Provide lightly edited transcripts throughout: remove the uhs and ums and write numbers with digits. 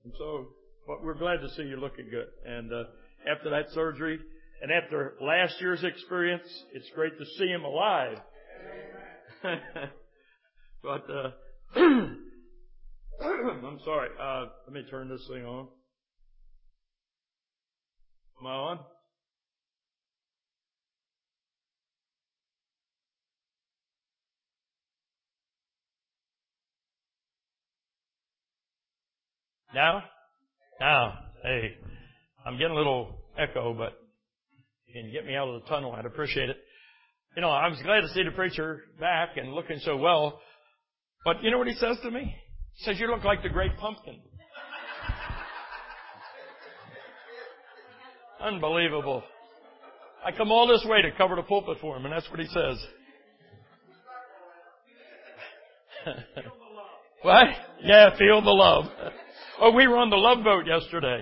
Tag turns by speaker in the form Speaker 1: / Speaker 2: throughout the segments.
Speaker 1: And so, but we're glad to see you looking good. And after that surgery, and after last year's experience, it's great to see him alive. But I'm sorry. Let me turn this thing on. Am I on? Now? Hey, I'm getting a little echo, but you can get me out of the tunnel. I'd appreciate it. You know, I was glad to see the preacher back and looking so well. But you know what he says to me? He says, "You look like the Great Pumpkin." Unbelievable. I come all this way to cover the pulpit for him, and that's what he says. What? Yeah, feel the love. Oh, we were on the Love Boat yesterday.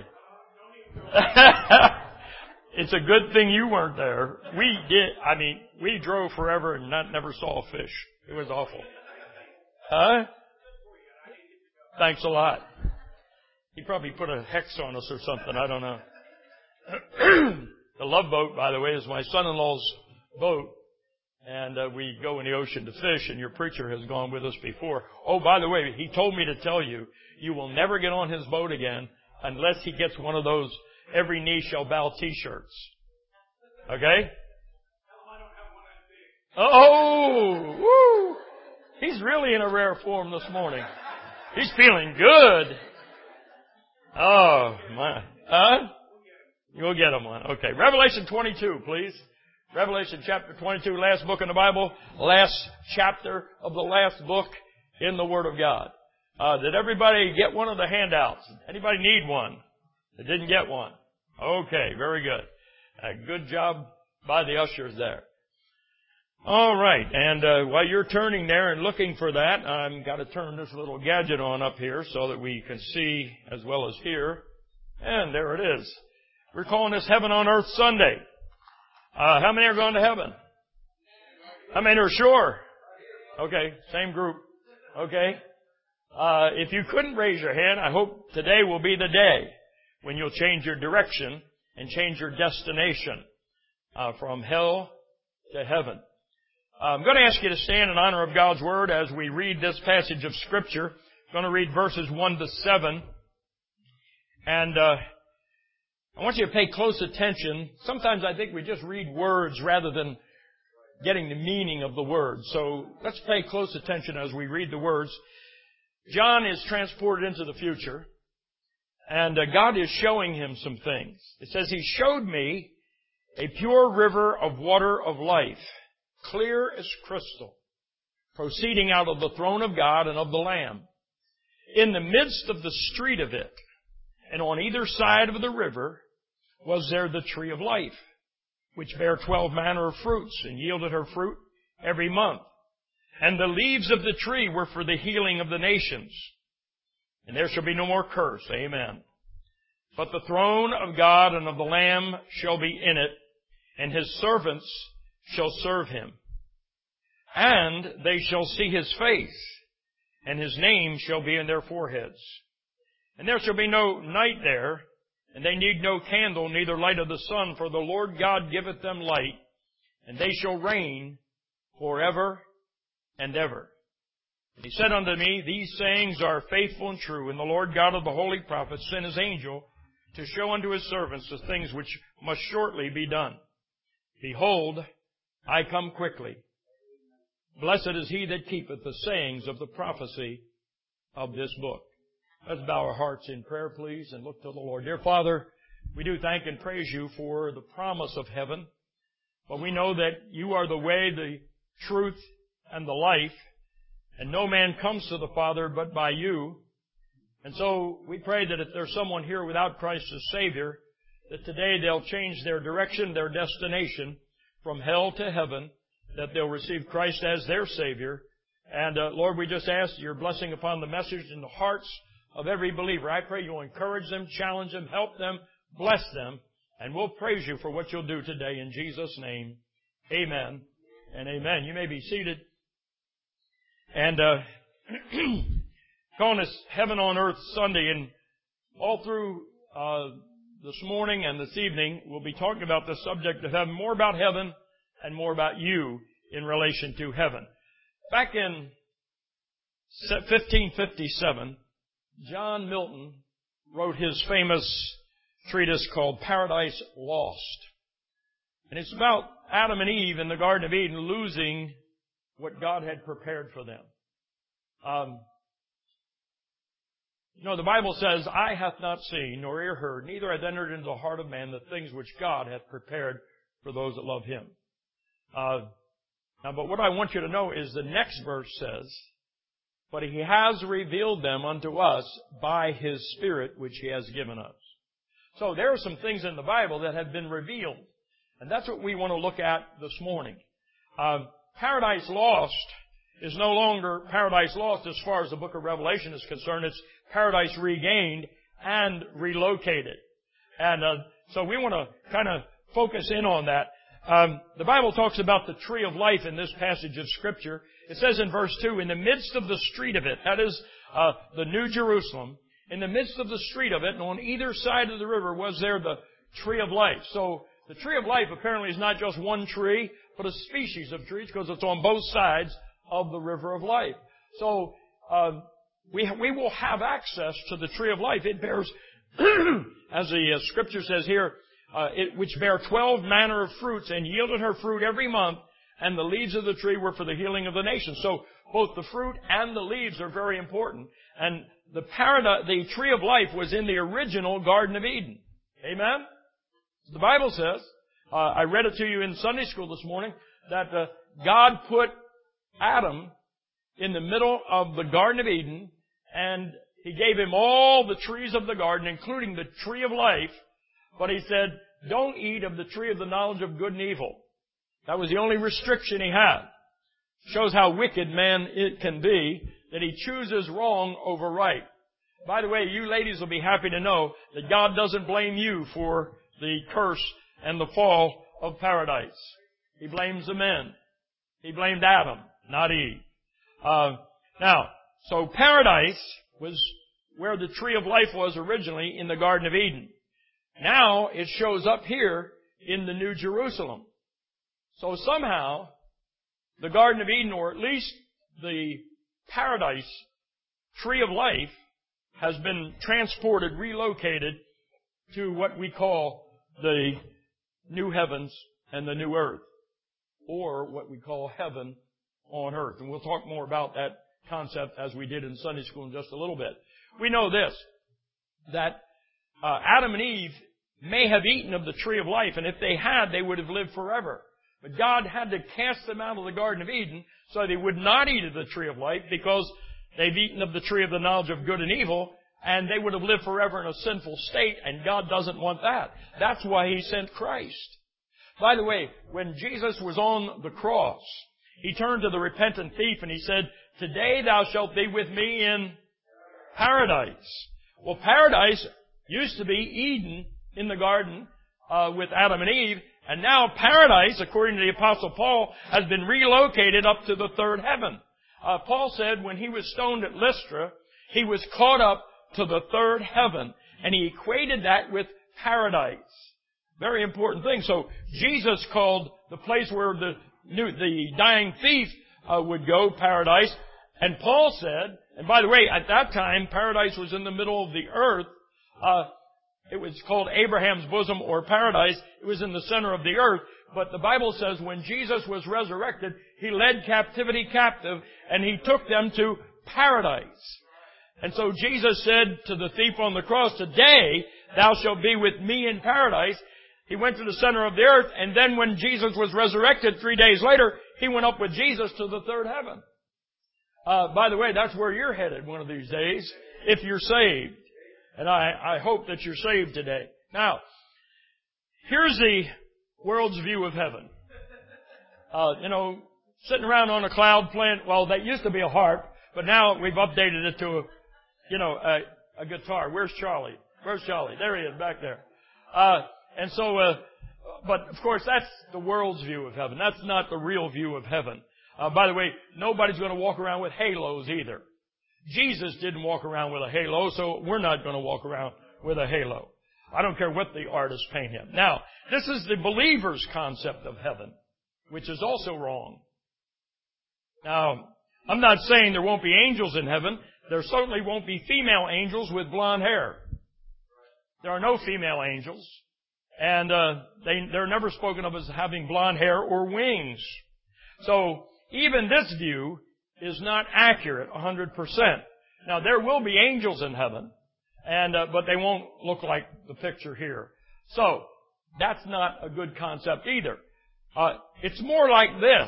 Speaker 1: It's a good thing you weren't there. We drove forever and never saw a fish. It was awful. Huh? Thanks a lot. He probably put a hex on us or something. I don't know. The Love Boat, by the way, is my son-in-law's boat. And we go in the ocean to fish, and your preacher has gone with us before. Oh, by the way, he told me to tell you, you will never get on his boat again unless he gets one of those Every Knee Shall Bow t-shirts. Okay? Oh, woo! He's really in a rare form this morning. He's feeling good. Oh, my. Huh? You'll get him one. Okay. Revelation 22, please. Revelation chapter 22, last book in the Bible, last chapter of the last book in the Word of God. Did everybody get one of the handouts? Anybody need one? They didn't get one. Okay, very good. Good job by the ushers there. All right, and while you're turning there and looking for that, I've got to turn this little gadget on up here so that we can see as well as hear. And there it is. We're calling this Heaven on Earth Sunday. How many are going to heaven? How many are sure? Okay, same group. Okay. If you couldn't raise your hand, I hope today will be the day when you'll change your direction and change your destination from hell to heaven. I'm going to ask you to stand in honor of God's Word as we read this passage of Scripture. I'm going to read verses 1 to 7. And I want you to pay close attention. Sometimes I think we just read words rather than getting the meaning of the words. So let's pay close attention as we read the words. John is transported into the future, and God is showing him some things. It says, He showed me a pure river of water of life, clear as crystal, proceeding out of the throne of God and of the Lamb. In the midst of the street of it, and on either side of the river, was there the tree of life, which bare 12 manner of fruits, and yielded her fruit every month. And the leaves of the tree were for the healing of the nations. And there shall be no more curse. Amen. But the throne of God and of the Lamb shall be in it, and His servants shall serve Him. And they shall see His face, and His name shall be in their foreheads. And there shall be no night there, and they need no candle, neither light of the sun, for the Lord God giveth them light, and they shall reign forever and ever. And He said unto me, These sayings are faithful and true, and the Lord God of the holy prophets sent His angel to show unto His servants the things which must shortly be done. Behold, I come quickly. Blessed is he that keepeth the sayings of the prophecy of this book. Let's bow our hearts in prayer, please, and look to the Lord. Dear Father, we do thank and praise You for the promise of heaven. But we know that You are the way, the truth, and the life. And no man comes to the Father but by You. And so we pray that if there's someone here without Christ as Savior, that today they'll change their direction, their destination from hell to heaven, that they'll receive Christ as their Savior. And Lord, we just ask Your blessing upon the message in the hearts of every believer. I pray You'll encourage them, challenge them, help them, bless them, and we'll praise You for what You'll do today in Jesus' name. Amen and amen. You may be seated. And calling this Heaven on Earth Sunday, and all through this morning and this evening, we'll be talking about the subject of heaven, more about heaven and more about you in relation to heaven. Back in 1557, John Milton wrote his famous treatise called Paradise Lost. And it's about Adam and Eve in the Garden of Eden losing what God had prepared for them. The Bible says, "Eye hath not seen, nor ear heard, neither hath entered into the heart of man the things which God hath prepared for those that love Him." But what I want you to know is the next verse says, "But He has revealed them unto us by His Spirit, which He has given us." So there are some things in the Bible that have been revealed. And that's what we want to look at this morning. Paradise Lost is no longer Paradise Lost as far as the book of Revelation is concerned. It's Paradise Regained and Relocated. And so we want to kind of focus in on that. The Bible talks about the tree of life in this passage of Scripture. It says in verse 2, "In the midst of the street of it," that is the New Jerusalem, "in the midst of the street of it, and on either side of the river was there the tree of life." So the tree of life apparently is not just one tree, but a species of trees because it's on both sides of the river of life. So we will have access to the tree of life. It bears, as the Scripture says here, which bare 12 manner of fruits and yielded her fruit every month, and the leaves of the tree were for the healing of the nation. So both the fruit and the leaves are very important. And the tree of life was in the original Garden of Eden. Amen? The Bible says, I read it to you in Sunday school this morning, that God put Adam in the middle of the Garden of Eden, and He gave him all the trees of the garden, including the tree of life, but He said, "Don't eat of the tree of the knowledge of good and evil." That was the only restriction He had. Shows how wicked man it can be, that he chooses wrong over right. By the way, you ladies will be happy to know that God doesn't blame you for the curse and the fall of paradise. He blames the men. He blamed Adam, not Eve. So paradise was where the tree of life was originally in the Garden of Eden. Now it shows up here in the New Jerusalem. So somehow the Garden of Eden, or at least the paradise tree of life, has been transported, relocated to what we call the new heavens and the new earth, or what we call heaven on earth. And we'll talk more about that concept as we did in Sunday school in just a little bit. We know this, that Adam and Eve may have eaten of the tree of life, and if they had, they would have lived forever. But God had to cast them out of the Garden of Eden so they would not eat of the tree of life, because they've eaten of the tree of the knowledge of good and evil, and they would have lived forever in a sinful state, and God doesn't want that. That's why He sent Christ. By the way, when Jesus was on the cross, He turned to the repentant thief and He said, "Today thou shalt be with me in paradise." Well, paradise used to be Eden in the garden with Adam and Eve, and now paradise, according to the Apostle Paul, has been relocated up to the third heaven. Paul said when he was stoned at Lystra, he was caught up to the third heaven, and he equated that with paradise. Very important thing. So Jesus called the place where the dying thief would go paradise, and Paul said, and by the way, at that time, paradise was in the middle of the earth. It was called Abraham's bosom or paradise. It was in the center of the earth. But the Bible says when Jesus was resurrected, He led captivity captive and He took them to paradise. And so Jesus said to the thief on the cross, "Today thou shalt be with me in paradise." He went to the center of the earth, and then when Jesus was resurrected 3 days later, He went up with Jesus to the third heaven. By the way, that's where you're headed one of these days, if you're saved. And I hope that you're saved today. Now, here's the world's view of heaven. Sitting around on a cloud playing, well, that used to be a harp, but now we've updated it to a guitar. Where's Charlie? Where's Charlie? There he is, back there. But of course, that's the world's view of heaven. That's not the real view of heaven. By the way, nobody's going to walk around with halos either. Jesus didn't walk around with a halo, so we're not going to walk around with a halo. I don't care what the artist paint him. Now, this is the believer's concept of heaven, which is also wrong. Now, I'm not saying there won't be angels in heaven. There certainly won't be female angels with blonde hair. There are no female angels. And they're never spoken of as having blonde hair or wings. So even this view is not accurate 100%. Now, there will be angels in heaven, but they won't look like the picture here. So that's not a good concept either. It's more like this.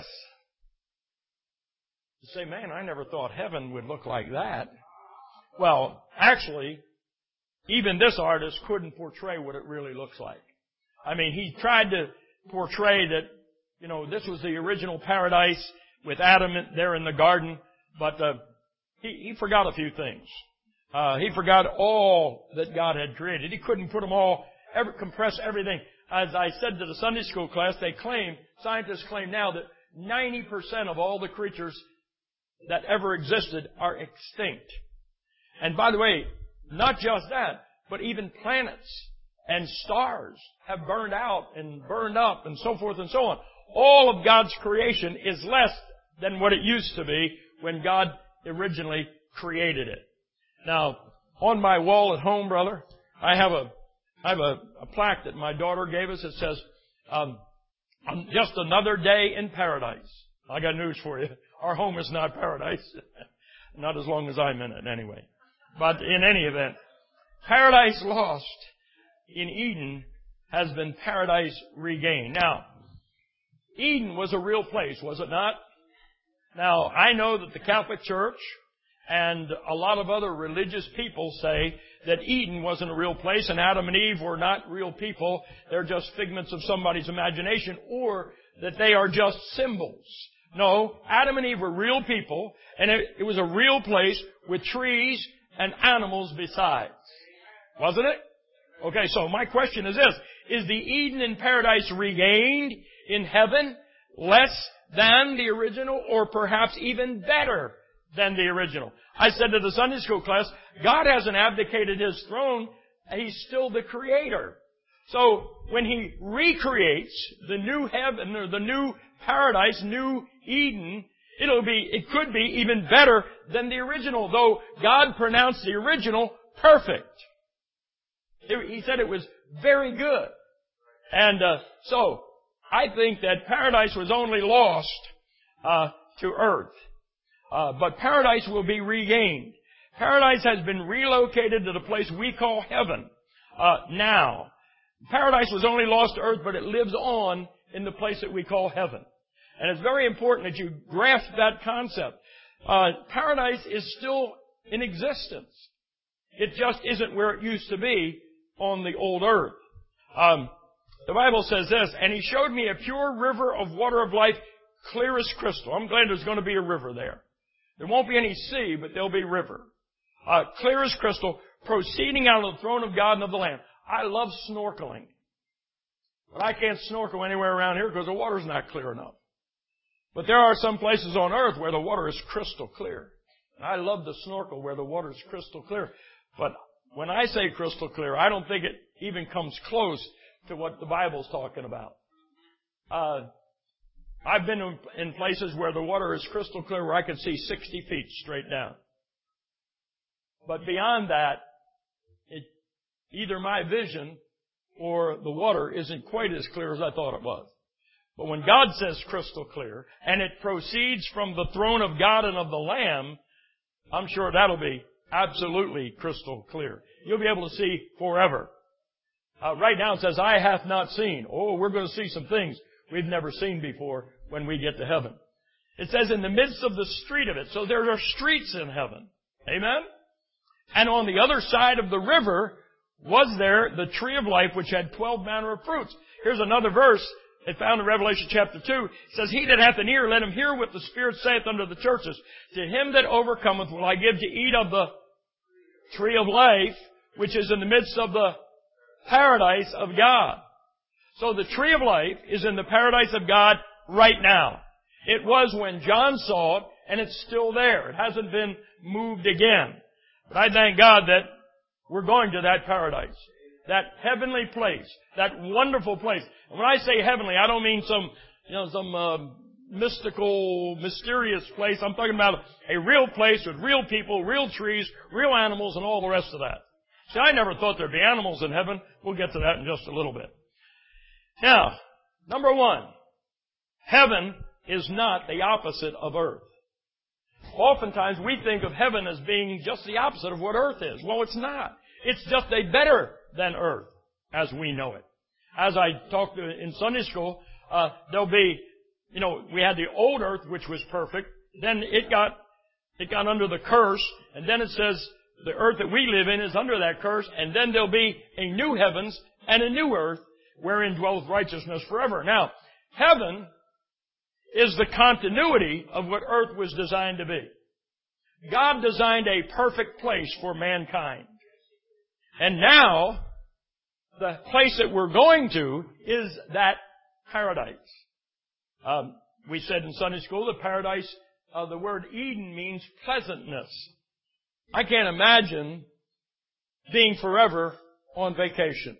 Speaker 1: You say, man, I never thought heaven would look like that. Well, actually, even this artist couldn't portray what it really looks like. I mean, he tried to portray that, this was the original paradise with Adam there in the garden, but he forgot a few things. He forgot all that God had created. He couldn't put them all, compress everything. As I said to the Sunday school class, scientists claim now that 90% of all the creatures that ever existed are extinct. And by the way, not just that, but even planets and stars have burned out and burned up and so forth and so on. All of God's creation is less than what it used to be when God originally created it. Now, on my wall at home, brother, I have a plaque that my daughter gave us. It says, just another day in paradise. I got news for you. Our home is not paradise. Not as long as I'm in it anyway. But in any event, paradise lost in Eden has been paradise regained. Now, Eden was a real place, was it not? Now, I know that the Catholic Church and a lot of other religious people say that Eden wasn't a real place and Adam and Eve were not real people. They're just figments of somebody's imagination, or that they are just symbols. No, Adam and Eve were real people, and it was a real place with trees and animals besides. Wasn't it? Okay, so my question is this. Is the Eden in paradise regained in heaven less than the original, or perhaps even better than the original? I said to the Sunday school class, God hasn't abdicated His throne. He's still the Creator. So when He recreates the new heaven or the new paradise, new Eden, it could be even better than the original, though God pronounced the original perfect. He said it was very good. And so I think that paradise was only lost to earth. But paradise will be regained. Paradise has been relocated to the place we call heaven now. Paradise was only lost to earth, but it lives on in the place that we call heaven. And it's very important that you grasp that concept. Paradise is still in existence. It just isn't where it used to be on the old earth. The Bible says this, and He showed me a pure river of water of life, clear as crystal. I'm glad there's going to be a river there. There won't be any sea, but there'll be river. Clear as crystal, proceeding out of the throne of God and of the Lamb. I love snorkeling. But I can't snorkel anywhere around here because the water's not clear enough. But there are some places on earth where the water is crystal clear. I love to snorkel where the water is crystal clear. But when I say crystal clear, I don't think it even comes close to what the Bible's talking about. I've been in places where the water is crystal clear where I can see 60 feet straight down. But beyond that, either my vision or the water isn't quite as clear as I thought it was. But when God says crystal clear, and it proceeds from the throne of God and of the Lamb, I'm sure that'll be absolutely crystal clear. You'll be able to see forever. Right now it says, eye hath not seen. Oh, we're going to see some things we've never seen before when we get to heaven. It says in the midst of the street of it. So there are streets in heaven. Amen? And on the other side of the river was there the tree of life which had 12 manner of fruits. Here's another verse. It found in Revelation chapter 2. It says, He that hath an ear, let him hear what the Spirit saith unto the churches. To him that overcometh will I give to eat of the tree of life, which is in the midst of the paradise of God. So the tree of life is in the paradise of God right now. It was when John saw it, and it's still there. It hasn't been moved again. But I thank God that We're going to that paradise. That heavenly place. That wonderful place. And when I say heavenly, I don't mean some mystical, mysterious place. I'm talking about a real place with real people, real trees, real animals, and all the rest of that. See, I never thought there'd be animals in heaven. We'll get to that in just a little bit. Now, number one, heaven is not the opposite of earth. Oftentimes we think of heaven as being just the opposite of what earth is. Well, it's not. It's just a better than earth as we know it. As I talked in Sunday school, there'll be, we had the old earth, which was perfect. Then it got under the curse. And then it says the earth that we live in is under that curse. And then there'll be a new heavens and a new earth wherein dwells righteousness forever. Now, heaven is the continuity of what earth was designed to be. God designed a perfect place for mankind. And now, the place that we're going to is that paradise. We said in Sunday school that paradise, the word Eden means pleasantness. I can't imagine being forever on vacation.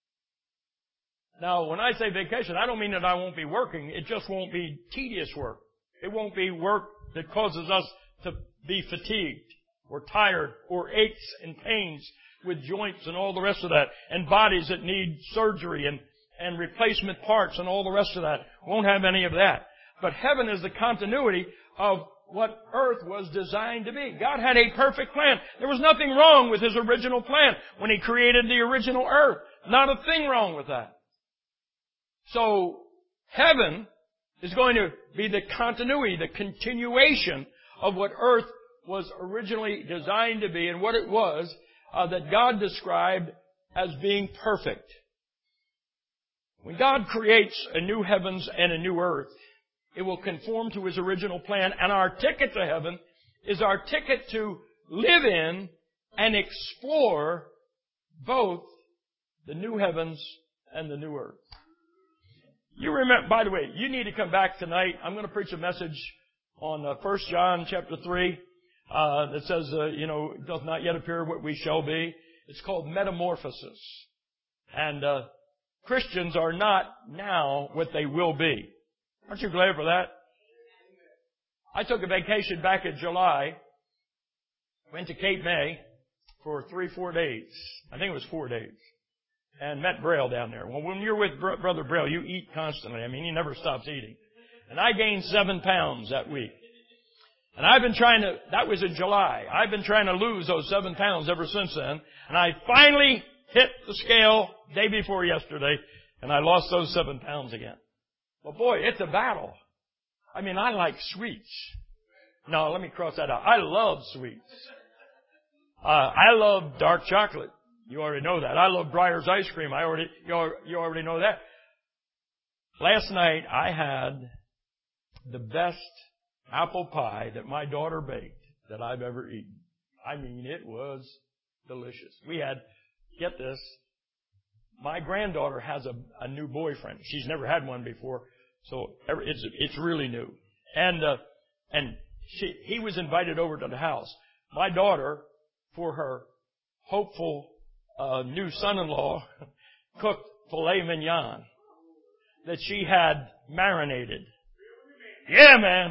Speaker 1: Now, when I say vacation, I don't mean that I won't be working. It just won't be tedious work. It won't be work that causes us to be fatigued or tired or aches and pains with joints and all the rest of that, and bodies that need surgery and replacement parts and all the rest of that. Won't have any of that. But heaven is the continuity of what earth was designed to be. God had a perfect plan. There was nothing wrong with His original plan when He created the original earth. Not a thing wrong with that. So, heaven is going to be the continuity, the continuation of what earth was originally designed to be and what it was that God described as being perfect. When God creates a new heavens and a new earth, it will conform to His original plan, and our ticket to heaven is our ticket to live in and explore both the new heavens and the new earth. You remember, by the way, you need to come back tonight. I'm going to preach a message on 1 John chapter 3 that says, it does not yet appear what we shall be. It's called metamorphosis. And Christians are not now what they will be. Aren't you glad for that? I took a vacation back in July. Went to Cape May for 3-4 days. I think it was 4 days. And met Braille down there. Well, when you're with Brother Braille, you eat constantly. I mean, he never stops eating. And I gained 7 pounds that week. And I've been that was in July. I've been trying to lose those 7 pounds ever since then. And I finally hit the scale day before yesterday, and I lost those 7 pounds again. Well, boy, it's a battle. I mean, I like sweets. No, let me cross that out. I love sweets. I love dark chocolate. You already know that. I love Breyer's ice cream. You already know that. Last night I had the best apple pie that my daughter baked that I've ever eaten. I mean, it was delicious. We had, get this, my granddaughter has a new boyfriend. She's never had one before, so it's really new. And he was invited over to the house. My daughter, for her hopeful new son-in-law, cooked filet mignon that she had marinated. Yeah, man.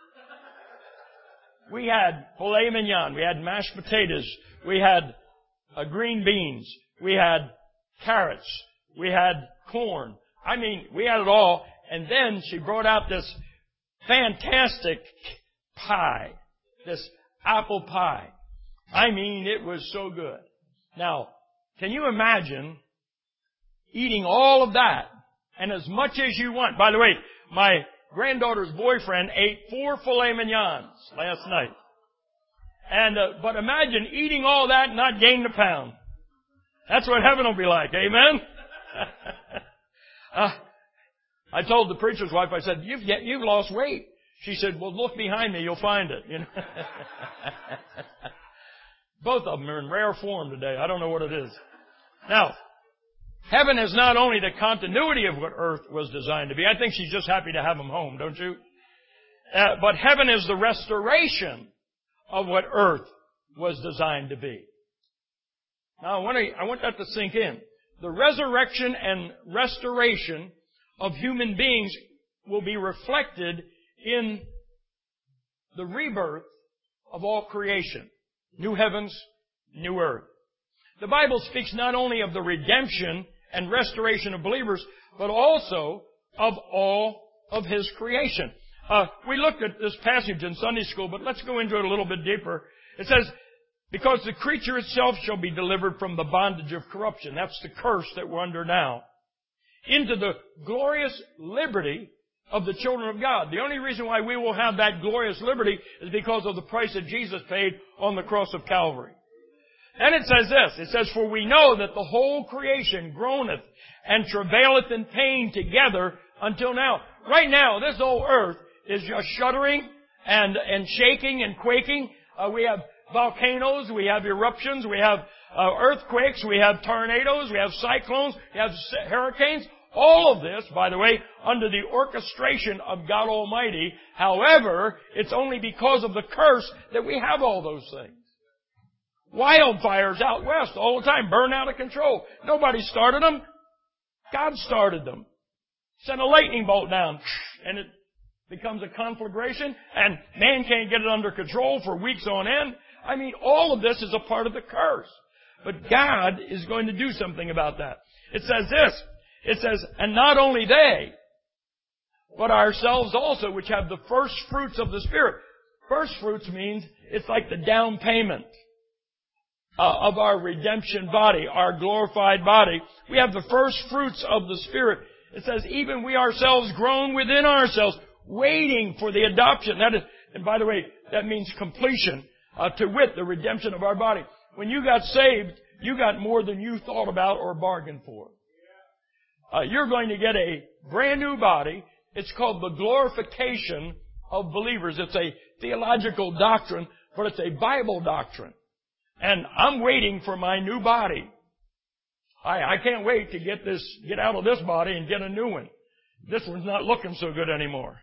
Speaker 1: We had filet mignon. We had mashed potatoes. We had green beans. We had carrots. We had corn. I mean, we had it all. And then she brought out this fantastic pie, this apple pie. I mean, it was so good. Now, can you imagine eating all of that and as much as you want? By the way, my granddaughter's boyfriend ate 4 filet mignons last night. And but imagine eating all that and not gaining a pound. That's what heaven will be like. Amen? I told the preacher's wife, I said, you've lost weight. She said, well, look behind me, you'll find it. You know? Both of them are in rare form today. I don't know what it is. Now, heaven is not only the continuity of what earth was designed to be. I think she's just happy to have them home, don't you? But heaven is the restoration of what earth was designed to be. Now I want that to sink in. The resurrection and restoration of human beings will be reflected in the rebirth of all creation. New heavens, new earth. The Bible speaks not only of the redemption and restoration of believers, but also of all of His creation. We looked at this passage in Sunday school, but let's go into it a little bit deeper. It says, because the creature itself shall be delivered from the bondage of corruption. That's the curse that we're under now. Into the glorious liberty of the children of God. The only reason why we will have that glorious liberty is because of the price that Jesus paid on the cross of Calvary. And it says this, it says, for we know that the whole creation groaneth and travaileth in pain together until now. Right now, this whole earth is just shuddering and shaking and quaking. We have volcanoes, we have eruptions, we have earthquakes, we have tornadoes, we have cyclones, we have hurricanes. All of this, by the way, under the orchestration of God Almighty. However, it's only because of the curse that we have all those things. Wildfires out west all the time, burn out of control. Nobody started them. God started them. Sent a lightning bolt down, and it becomes a conflagration, and man can't get it under control for weeks on end. I mean, all of this is a part of the curse. But God is going to do something about that. It says this. It says, and not only they, but ourselves also, which have the first fruits of the Spirit. First fruits means it's like the down payment of our redemption body, our glorified body. We have the first fruits of the Spirit. It says, even we ourselves groan within ourselves, waiting for the adoption. That is, and by the way, that means completion, to wit, the redemption of our body. When you got saved, you got more than you thought about or bargained for. You're going to get a brand new body. It's called the glorification of believers. It's a theological doctrine, but it's a Bible doctrine. And I'm waiting for my new body. I can't wait to get out of this body and get a new one. This one's not looking so good anymore.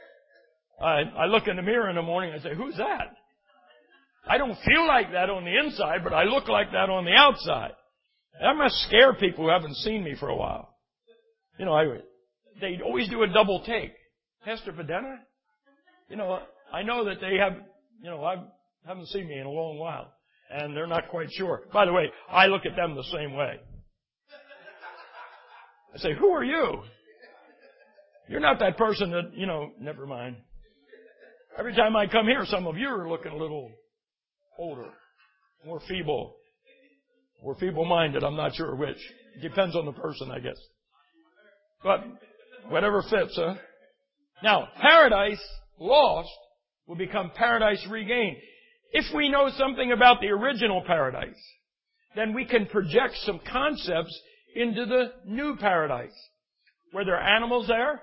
Speaker 1: I look in the mirror in the morning and I say, who's that? I don't feel like that on the inside, but I look like that on the outside. That must scare people who haven't seen me for a while. You know, they always do a double take. Pastor Videna? You know, I know that they haven't seen me in a long while. And they're not quite sure. By the way, I look at them the same way. I say, who are you? You're not that person that, never mind. Every time I come here, some of you are looking a little older, more feeble, or feeble-minded. I'm not sure which. It depends on the person, I guess. But whatever fits, huh? Now, paradise lost will become paradise regained. If we know something about the original paradise, then we can project some concepts into the new paradise. Were there animals there?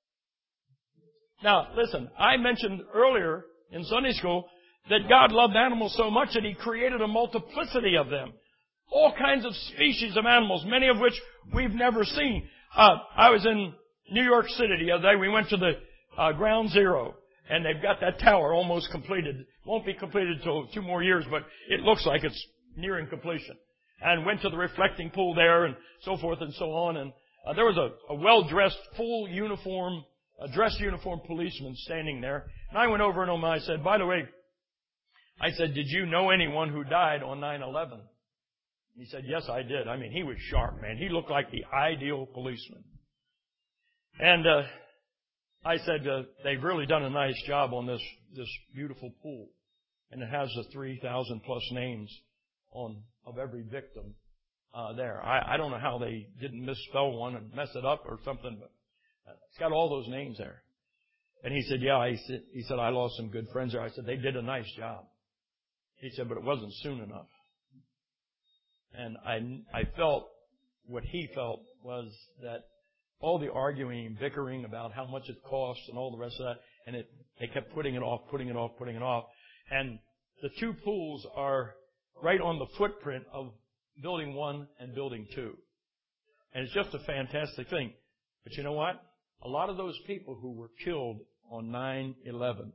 Speaker 1: Now, listen, I mentioned earlier in Sunday school that God loved animals so much that He created a multiplicity of them. All kinds of species of animals, many of which we've never seen. I was in New York City the other day. We went to the Ground Zero, and they've got that tower almost completed. Won't be completed until 2 more years, but it looks like it's nearing completion. And went to the reflecting pool there and so forth and so on. And there was a well-dressed, full uniform, dressed uniform policeman standing there. And I went over to him and I said, by the way, did you know anyone who died on 9/11? He said, yes, I did. I mean, he was sharp, man. He looked like the ideal policeman. And I said, they've really done a nice job on this beautiful pool. And it has the 3,000 plus names of every victim there. I don't know how they didn't misspell one and mess it up or something, but it's got all those names there. And he said, yeah, he said, I lost some good friends there. I said, they did a nice job. He said, but it wasn't soon enough. And I felt what he felt was that all the arguing and bickering about how much it costs and all the rest of that, and they kept putting it off. And the 2 pools are right on the footprint of Building 1 and Building 2. And it's just a fantastic thing. But you know what? A lot of those people who were killed on 9/11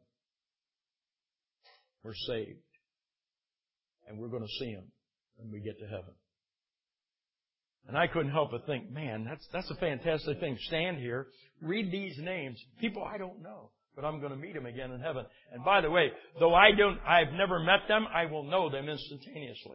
Speaker 1: were saved. And we're going to see them when we get to heaven. And I couldn't help but think, man, that's a fantastic thing. Stand here, read these names. People I don't know, but I'm going to meet them again in heaven. And by the way, though I've never met them, I will know them instantaneously.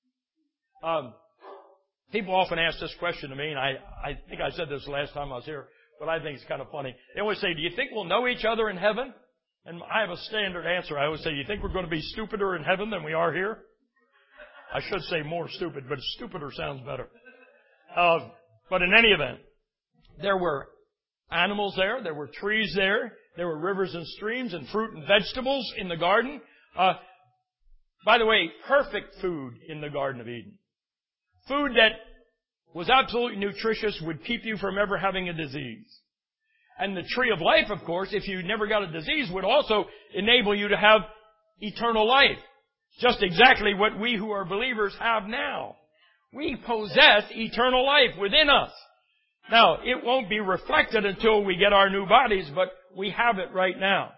Speaker 1: People often ask this question to me, and I think I said this last time I was here, but I think it's kind of funny. They always say, do you think we'll know each other in heaven? And I have a standard answer. I always say, you think we're going to be stupider in heaven than we are here? I should say more stupid, but stupider sounds better. But in any event, there were animals there, there were trees there, there were rivers and streams and fruit and vegetables in the garden. By the way, perfect food in the Garden of Eden. Food that was absolutely nutritious, would keep you from ever having a disease. And the tree of life, of course, if you never got a disease, would also enable you to have eternal life. Just exactly what we who are believers have now. We possess eternal life within us. Now, it won't be reflected until we get our new bodies, but we have it right now.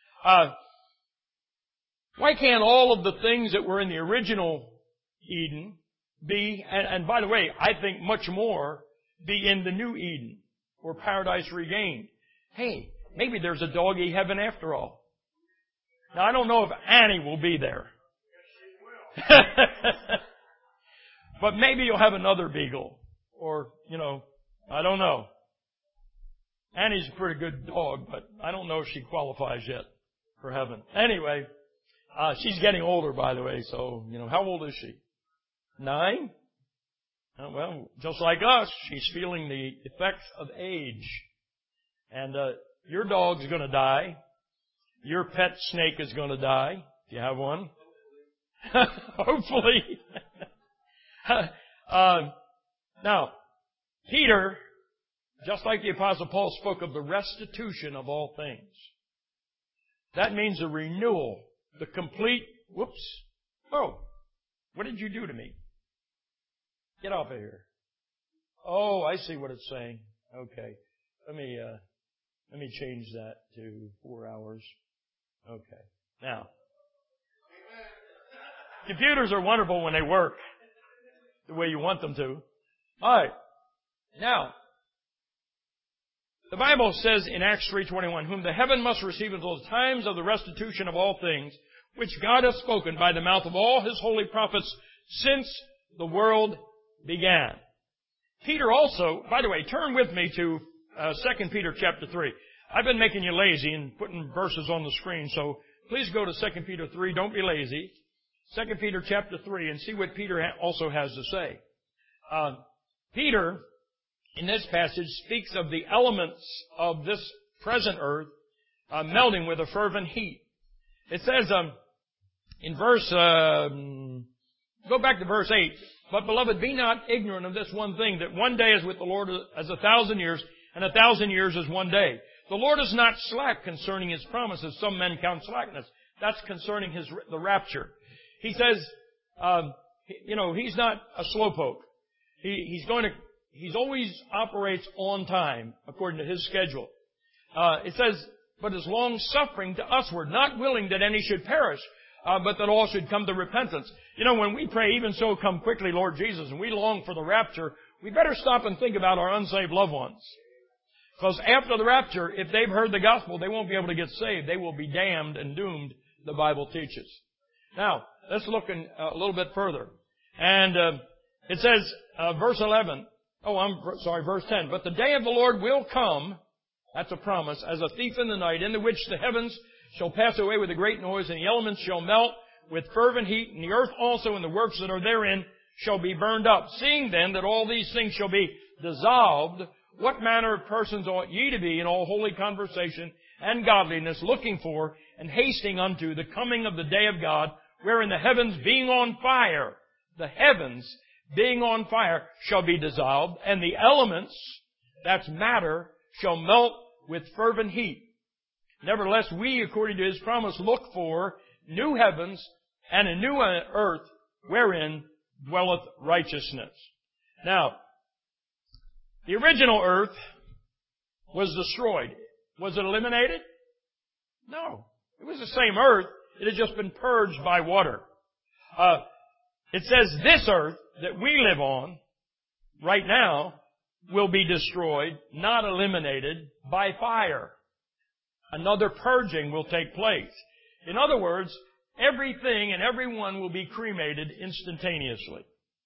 Speaker 1: Why can't all of the things that were in the original Eden be, and by the way, I think much more, be in the new Eden, or paradise regained? Hey, maybe there's a doggy heaven after all. Now, I don't know if Annie will be there. But maybe you'll have another beagle. Or, I don't know. Annie's a pretty good dog, but I don't know if she qualifies yet for heaven. Anyway, she's getting older, by the way, so, how old is she? 9? Well, just like us, she's feeling the effects of age. And your dog's going to die. Your pet snake is going to die. Do you have one? Hopefully. Now, Peter, just like the Apostle Paul, spoke of the restitution of all things. That means a renewal, the complete, what did you do to me? Get off of here. Oh, I see what it's saying. Okay. Let me change that to 4 hours. Okay. Now, computers are wonderful when they work the way you want them to. All right. Now, the Bible says in Acts 3:21, whom the heaven must receive until the times of the restitution of all things, which God has spoken by the mouth of all His holy prophets since the world began. Peter also, by the way, turn with me to 2 Peter chapter 3. I've been making you lazy and putting verses on the screen, so please go to 2 Peter 3. Don't be lazy. 2 Peter chapter 3 and see what Peter also has to say. Peter, in this passage, speaks of the elements of this present earth melting with a fervent heat. It says in verse, go back to verse 8, but beloved, be not ignorant of this one thing, that one day is with the Lord as 1,000 years, and 1,000 years is one day. The Lord is not slack concerning His promises. Some men count slackness. That's concerning the rapture. He says, He's not a slowpoke. He always operates on time, according to His schedule. It says, but is long suffering to usward, not willing that any should perish, but that all should come to repentance. When we pray, even so come quickly, Lord Jesus, and we long for the rapture, we better stop and think about our unsaved loved ones. Because after the rapture, if they've heard the gospel, they won't be able to get saved. They will be damned and doomed, the Bible teaches. Now, let's look a little bit further. And it says, verse 11, verse 10. But the day of the Lord will come, that's a promise, as a thief in the night, in the which the heavens shall pass away with a great noise, and the elements shall melt with fervent heat, and the earth also and the works that are therein shall be burned up. Seeing then that all these things shall be dissolved, what manner of persons ought ye to be in all holy conversation and godliness, looking for and hasting unto the coming of the day of God, wherein the heavens being on fire, shall be dissolved, and the elements, that's matter, shall melt with fervent heat. Nevertheless, we, according to His promise, look for new heavens and a new earth, wherein dwelleth righteousness. Now, the original earth was destroyed. Was it eliminated? No. It was the same earth. It had just been purged by water. It says this earth that we live on, right now will be destroyed, not eliminated, by fire. Another purging will take place. In other words, everything and everyone will be cremated instantaneously.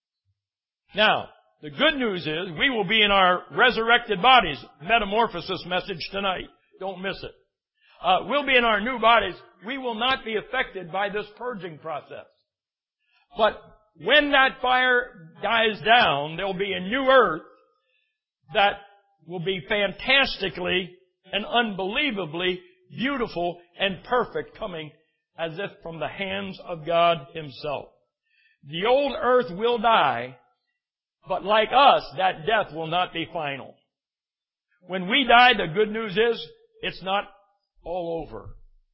Speaker 1: Now, the good news is we will be in our resurrected bodies. Metamorphosis message tonight. Don't miss it. We'll be in our new bodies. We will not be affected by this purging process. But when that fire dies down, there will be a new earth that will be fantastically and unbelievably beautiful and perfect, coming as if from the hands of God Himself. The old earth will die, but like us, that death will not be final. When we die, the good news is, it's not all over.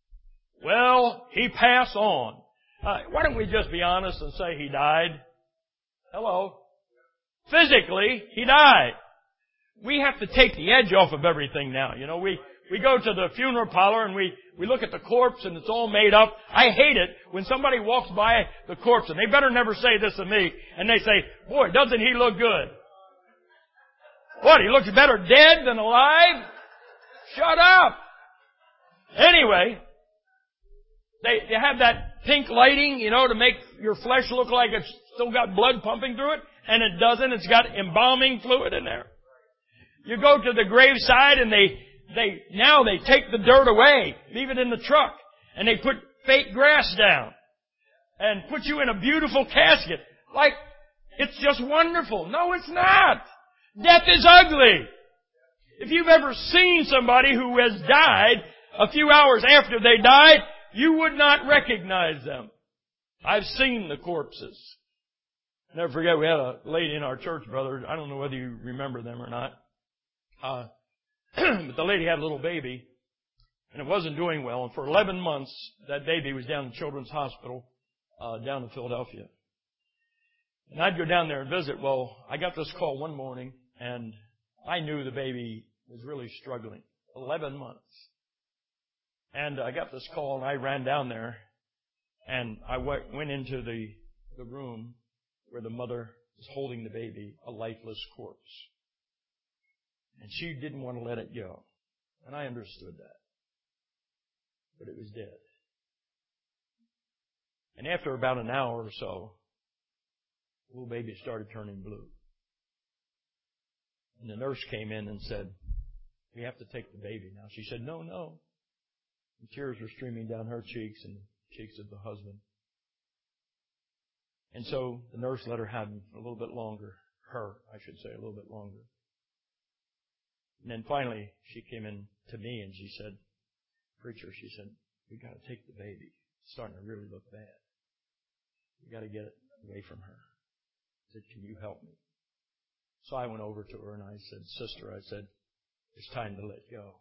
Speaker 1: Well, he passed on. Why don't we just be honest and say he died? Hello? Physically, he died. We have to take the edge off of everything now. You know, we go to the funeral parlor and we look at the corpse and it's all made up. I hate it when somebody walks by the corpse, and they better never say this to me, and they say, boy, doesn't he look good? What, he looks better dead than alive? Shut up! Anyway, they have that pink lighting, you know, to make your flesh look like it's still got blood pumping through it, and it doesn't. It's got embalming fluid in there. You go to the graveside and they take the dirt away, leave it in the truck, and they put fake grass down and put you in a beautiful casket. Like, it's just wonderful. No, it's not. Death is ugly. If you've ever seen somebody who has died a few hours after they died, you would not recognize them. I've seen the corpses. Never forget, we had a lady in our church, brother. I don't know whether you remember them or not. But the lady had a little baby, and it wasn't doing well. And for 11 months, that baby was down in Children's Hospital down in Philadelphia. And I'd go down there and visit. Well, I got this call one morning, and I knew the baby was really struggling. 11 months. And I got this call, and I ran down there, and I went into the room where the mother was holding the baby, a lifeless corpse. And she didn't want to let it go. And I understood that. But it was dead. And after about an hour or so, the little baby started turning blue. And the nurse came in and said, we have to take the baby now. She said, no. And tears were streaming down her cheeks and the cheeks of the husband. And so the nurse let her have him a little bit longer. A little bit longer. And then finally, she came in to me and she said, preacher, she said, we got to take the baby. It's starting to really look bad. We got to get it away from her. I said, can you help me? So I went over to her and I said, sister, I said, it's time to let go.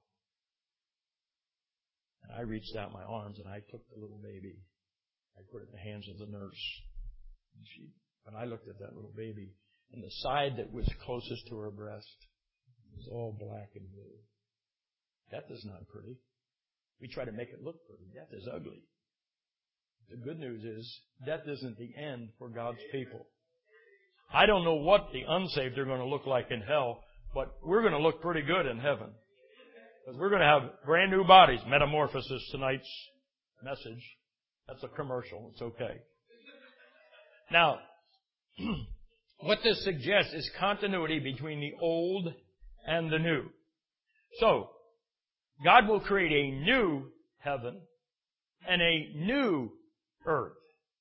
Speaker 1: And I reached out my arms and I took the little baby. I put it in the hands of the nurse. And I looked at that little baby, and the side that was closest to her breast was all black and blue. Death is not pretty. We try to make it look pretty. Death is ugly. The good news is, death isn't the end for God's people. I don't know what the unsaved are going to look like in hell, but we're going to look pretty good in heaven. Because we're going to have brand new bodies. Metamorphosis, tonight's message. That's a commercial. It's okay. Now, what this suggests is continuity between the old and the new. So, God will create a new heaven and a new earth.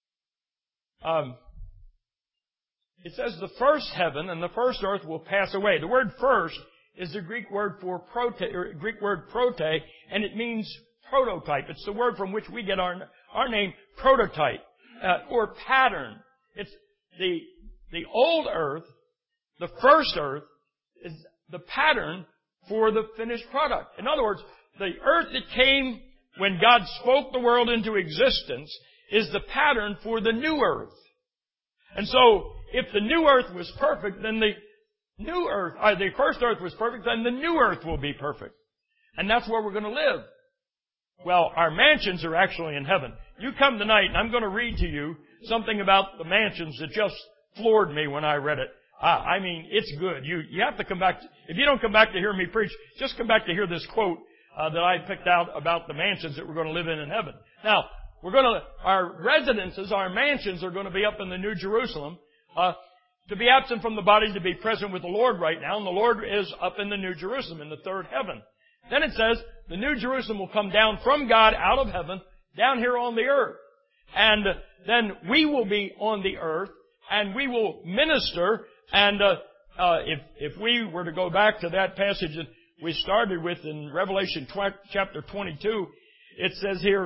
Speaker 1: It says the first heaven and the first earth will pass away. The word first is the Greek word prote, and it means prototype. It's the word from which we get our name, prototype, or pattern. It's the old earth, the first earth, is the pattern for the finished product. In other words, the earth that came when God spoke the world into existence is the pattern for the new earth. And so, if the new earth was perfect, then the first earth was perfect, then the new earth will be perfect. And that's where we're going to live. Well, our mansions are actually in heaven. You come tonight and I'm going to read to you something about the mansions that just floored me when I read it. I mean, it's good. You have to come back. If you don't come back to hear me preach, just come back to hear this quote that I picked out about the mansions that we're going to live in heaven. Now, our residences, our mansions are going to be up in the New Jerusalem. To be absent from the body, to be present with the Lord right now. And the Lord is up in the New Jerusalem, in the third heaven. Then it says, the New Jerusalem will come down from God out of heaven, down here on the earth. And then we will be on the earth, and we will minister. And if we were to go back to that passage that we started with in Revelation chapter 22, it says here,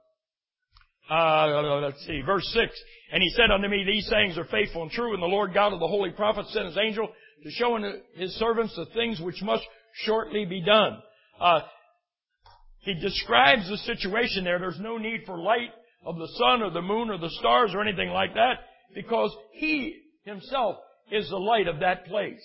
Speaker 1: let's see, verse 6. And he said unto me, these sayings are faithful and true, and the Lord God of the holy prophets sent his angel to show unto his servants the things which must shortly be done. He describes the situation there. There's no need for light of the sun or the moon or the stars or anything like that, because he himself is the light of that place.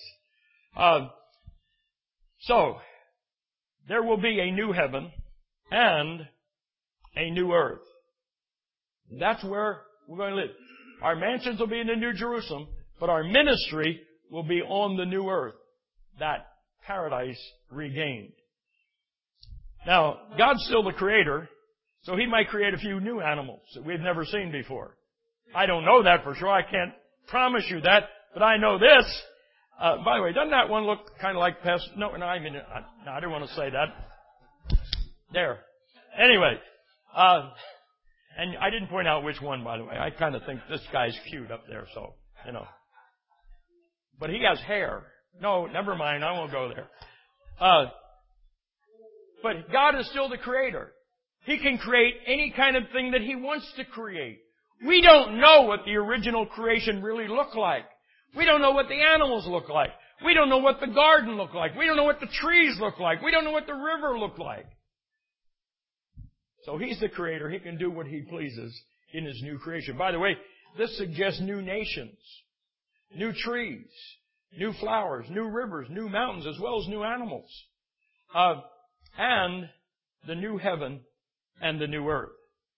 Speaker 1: So, there will be a new heaven and a new earth. That's where we're going to live. Our mansions will be in the New Jerusalem, but our ministry will be on the new earth, that paradise regained. Now, God's still the creator, so He might create a few new animals that we've never seen before. I don't know that for sure. I can't promise you that, but I know this. By the way, doesn't that one look kind of like No, I didn't want to say that. There. Anyway, and I didn't point out which one, by the way. I kind of think this guy's cute up there, so, you know. But he has hair. No, never mind. I won't go there. But God is still the creator. He can create any kind of thing that He wants to create. We don't know what the original creation really looked like. We don't know what the animals look like. We don't know what the garden looked like. We don't know what the trees look like. We don't know what the river looked like. So He's the creator. He can do what He pleases in His new creation. By the way, this suggests new nations, new trees, new flowers, new rivers, new mountains, as well as new animals. And the new heaven and the new earth.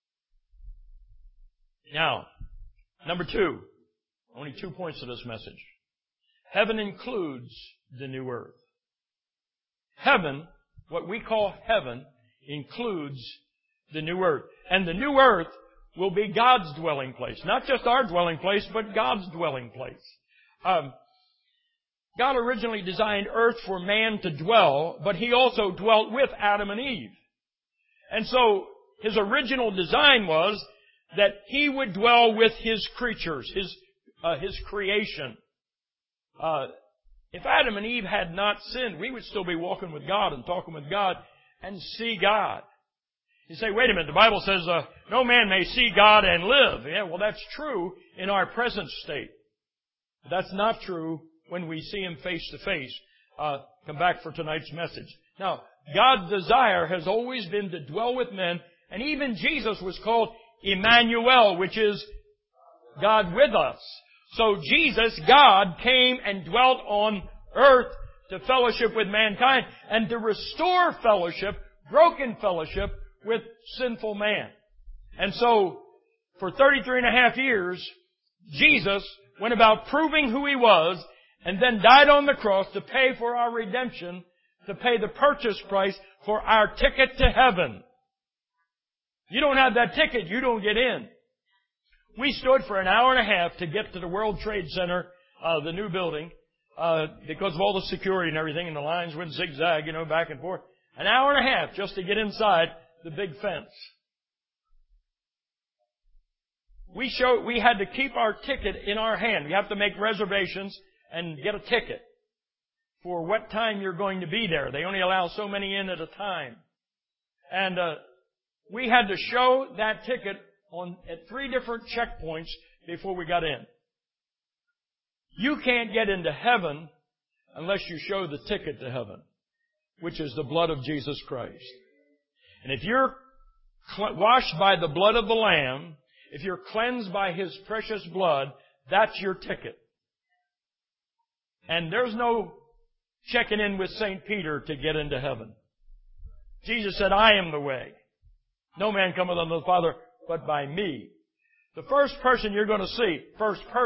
Speaker 1: Now, number 2. Only 2 points to this message. Heaven includes the new earth. Heaven, what we call heaven, includes the new earth. And the new earth will be God's dwelling place. Not just our dwelling place, but God's dwelling place. God originally designed earth for man to dwell, but He also dwelt with Adam and Eve. And so, His original design was that He would dwell with His creatures, His creation. If Adam and Eve had not sinned, we would still be walking with God and talking with God and see God. You say, wait a minute, the Bible says, no man may see God and live. Yeah, well, that's true in our present state. But that's not true when we see Him face to face. Come back for tonight's message. Now, God's desire has always been to dwell with men, and even Jesus was called Emmanuel, which is God with us. So Jesus, God, came and dwelt on earth to fellowship with mankind and to restore fellowship, broken fellowship, with sinful man. And so, for 33 and a half years, Jesus went about proving who He was, and then died on the cross to pay for our redemption, to pay the purchase price for our ticket to heaven. You don't have that ticket, you don't get in. We stood for an hour and a half to get to the World Trade Center, the new building, because of all the security and everything, and the lines went zigzag, back and forth. An hour and a half just to get inside the big fence. We had to keep our ticket in our hand. You have to make reservations and get a ticket for what time you're going to be there. They only allow so many in at a time. And we had to show that ticket at 3 different checkpoints before we got in. You can't get into heaven unless you show the ticket to heaven, which is the blood of Jesus Christ. And if you're washed by the blood of the Lamb, if you're cleansed by His precious blood, that's your ticket. And there's no checking in with St. Peter to get into heaven. Jesus said, I am the way. No man cometh unto the Father but by me. The first person you're going to see, first person,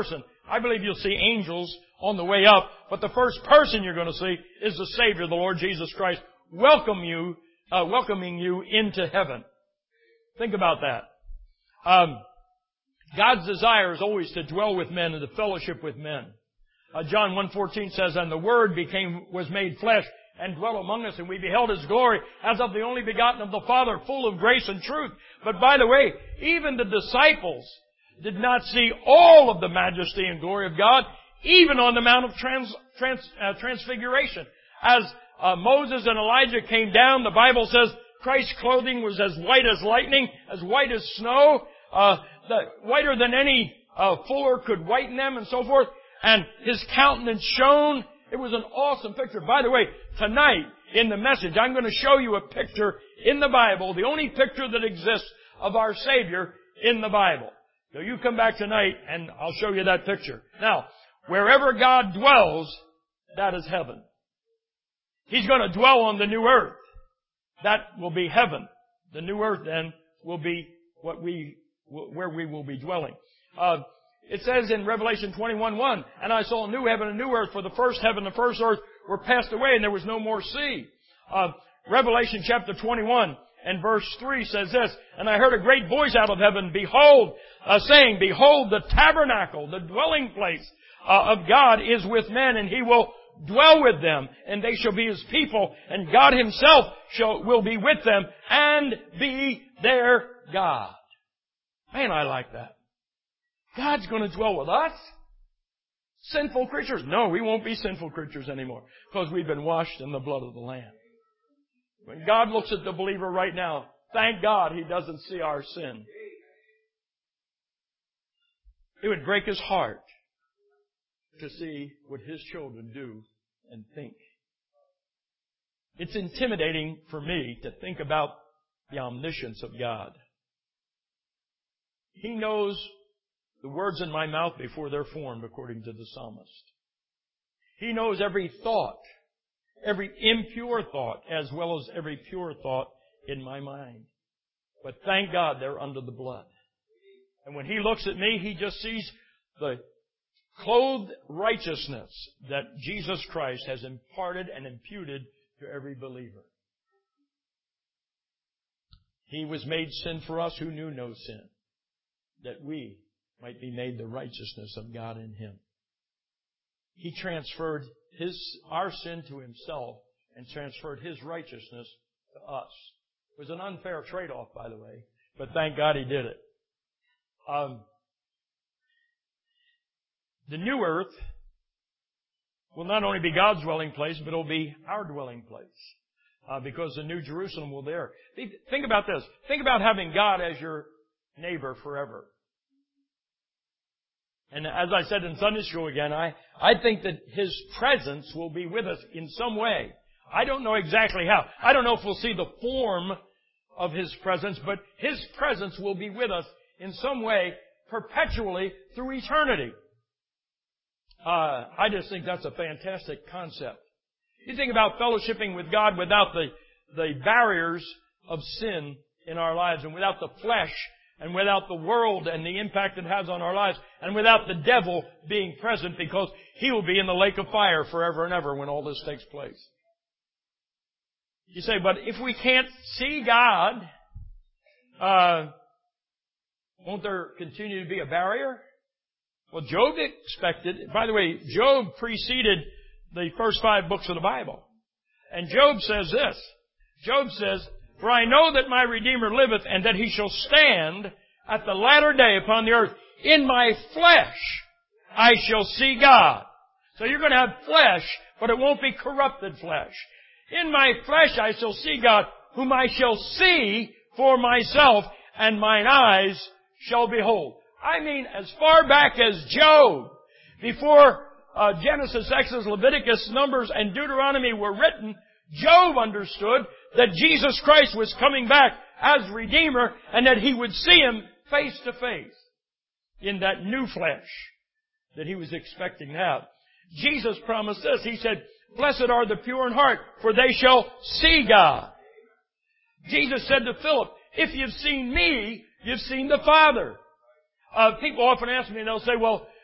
Speaker 1: I believe you'll see angels on the way up, but the first person you're going to see is the Savior, the Lord Jesus Christ, welcoming you into heaven. Think about that. God's desire is always to dwell with men and to fellowship with men. John 1:14 says, "And the Word was made flesh and dwelt among us, and we beheld His glory as of the only begotten of the Father, full of grace and truth." But by the way, even the disciples did not see all of the majesty and glory of God, even on the Mount of Transfiguration. As Moses and Elijah came down, the Bible says Christ's clothing was as white as lightning, as white as snow, whiter than any fuller could whiten them, and so forth. And His countenance shone. It was an awesome picture. By the way, tonight in the message, I'm going to show you a picture in the Bible, the only picture that exists of our Savior in the Bible. So you come back tonight and I'll show you that picture. Now, wherever God dwells, that is heaven. He's going to dwell on the new earth. That will be heaven. The new earth then will be where we will be dwelling. It says in Revelation 21:1, "And I saw a new heaven and a new earth, for the first heaven and the first earth were passed away, and there was no more sea." Revelation chapter 21 and verse 3 says this, "And I heard a great voice out of heaven, saying, Behold, the tabernacle, the dwelling place of God is with men, and He will dwell with them, and they shall be His people, and God Himself will be with them, and be their God." Man, I like that. God's going to dwell with us? Sinful creatures? No, we won't be sinful creatures anymore, because we've been washed in the blood of the Lamb. When God looks at the believer right now, thank God He doesn't see our sin. It would break His heart to see what His children do and think. It's intimidating for me to think about the omniscience of God. He knows the words in my mouth before they're formed, according to the psalmist. He knows every thought, every impure thought, as well as every pure thought in my mind. But thank God they're under the blood. And when He looks at me, He just sees the clothed righteousness that Jesus Christ has imparted and imputed to every believer. He was made sin for us who knew no sin, that we might be made the righteousness of God in Him. He transferred our sin to Himself and transferred His righteousness to us. It was an unfair trade-off, by the way, but thank God He did it. The new earth will not only be God's dwelling place, but it will be our dwelling place, because the New Jerusalem will be there. Think about this. Think about having God as your neighbor forever. And as I said in Sunday school again, I think that His presence will be with us in some way. I don't know exactly how. I don't know if we'll see the form of His presence, but His presence will be with us in some way perpetually through eternity. I just think that's a fantastic concept. You think about fellowshipping with God without the barriers of sin in our lives, and without the flesh, and without the world and the impact it has on our lives, and without the devil being present, because he will be in the lake of fire forever and ever when all this takes place. You say, but if we can't see God, won't there continue to be a barrier? Well, Job expected, by the way, Job preceded the first 5 books of the Bible. And Job says this. Job says, "For I know that my Redeemer liveth, and that He shall stand at the latter day upon the earth. In my flesh I shall see God." So you're going to have flesh, but it won't be corrupted flesh. "In my flesh I shall see God, whom I shall see for myself, and mine eyes shall behold." I mean, as far back as Job, before Genesis, Exodus, Leviticus, Numbers, and Deuteronomy were written, Job understood that Jesus Christ was coming back as Redeemer, and that he would see Him face to face in that new flesh that he was expecting to have. Jesus promised this. He said, "Blessed are the pure in heart, for they shall see God." Jesus said to Philip, "If you've seen me, you've seen the Father." People often ask me, and they'll say, "Well,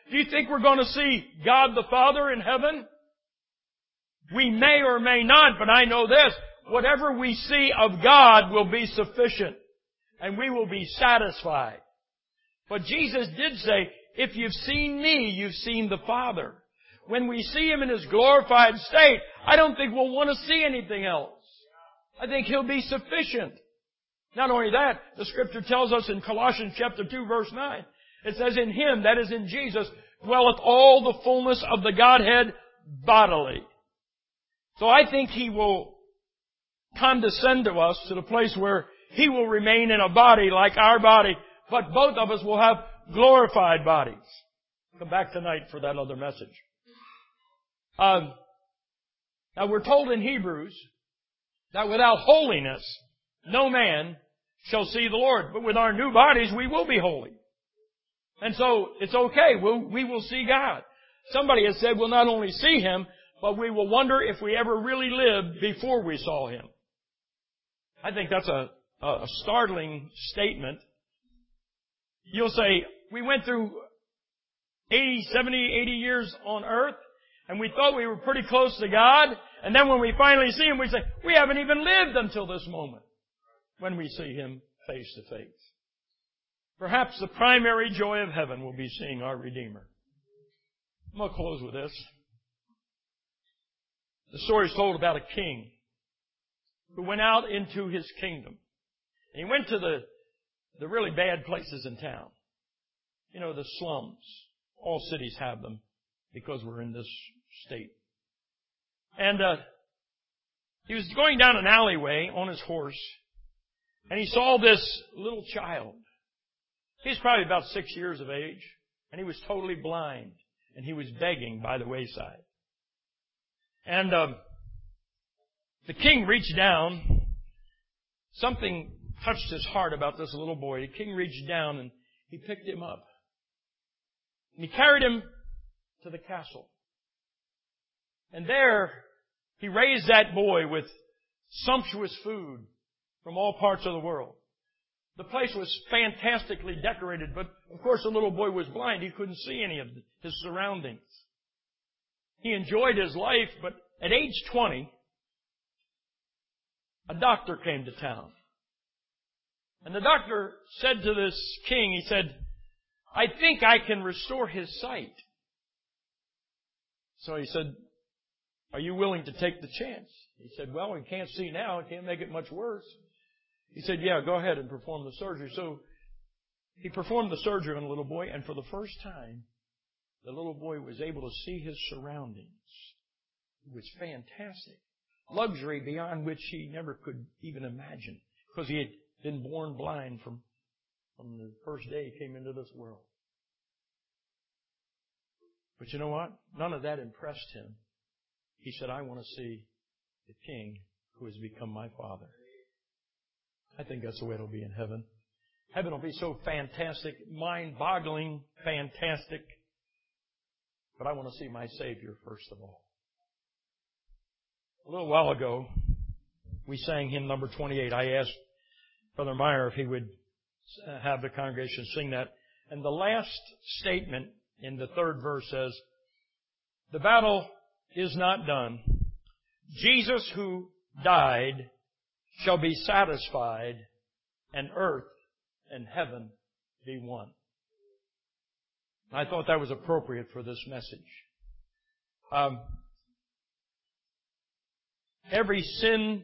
Speaker 1: Do you think we're going to see God the Father in heaven? We may or may not, but I know this. Whatever we see of God will be sufficient, and we will be satisfied. But Jesus did say, if you've seen me, you've seen the Father. When we see Him in His glorified state, I don't think we'll want to see anything else. I think He'll be sufficient. Not only that, the Scripture tells us in Colossians chapter 2 verse 9, it says, in Him, that is in Jesus, dwelleth all the fullness of the Godhead bodily. So I think He will condescend to us to the place where He will remain in a body like our body, but both of us will have glorified bodies. Come back tonight for that other message. Now we're told in Hebrews that without holiness, no man shall see the Lord. But with our new bodies, we will be holy. And so it's okay. We will see God. Somebody has said we'll not only see Him, but we will wonder if we ever really lived before we saw Him. I think that's a startling statement. You'll say, we went through 80, 70, 80 years on earth, and we thought we were pretty close to God, and then when we finally see Him, we say, we haven't even lived until this moment when we see Him face to face. Perhaps the primary joy of heaven will be seeing our Redeemer. I'm going to close with this. The story is told about a king who went out into his kingdom. And he went to the really bad places in town. You know, the slums. All cities have them because we're in this state. And he was going down an alleyway on his horse, and he saw this little child. He's probably about 6 years of age, and he was totally blind, and he was begging by the wayside. And the king reached down. Something touched his heart about this little boy. The king reached down and he picked him up. And he carried him to the castle. And there he raised that boy with sumptuous food from all parts of the world. The place was fantastically decorated, but of course the little boy was blind. He couldn't see any of his surroundings. He enjoyed his life, but at age 20, a doctor came to town. And the doctor said to this king, he said, I think I can restore his sight. So he said, are you willing to take the chance? He said, well, he can't see now. It can't make it much worse. He said, yeah, go ahead and perform the surgery. So he performed the surgery on the little boy, and for the first time, the little boy was able to see his surroundings. It was fantastic. Luxury beyond which he never could even imagine, because he had been born blind from the first day he came into this world. But you know what? None of that impressed him. He said, I want to see the King who has become my Father. I think that's the way it'll be in heaven. Heaven will be so fantastic, mind-boggling, fantastic. But I want to see my Savior first of all. A little while ago, we sang hymn number 28. I asked Brother Meyer if he would have the congregation sing that. And the last statement in the third verse says, the battle is not done. Jesus who died shall be satisfied, and earth and heaven be one. I thought that was appropriate for this message. Every sin,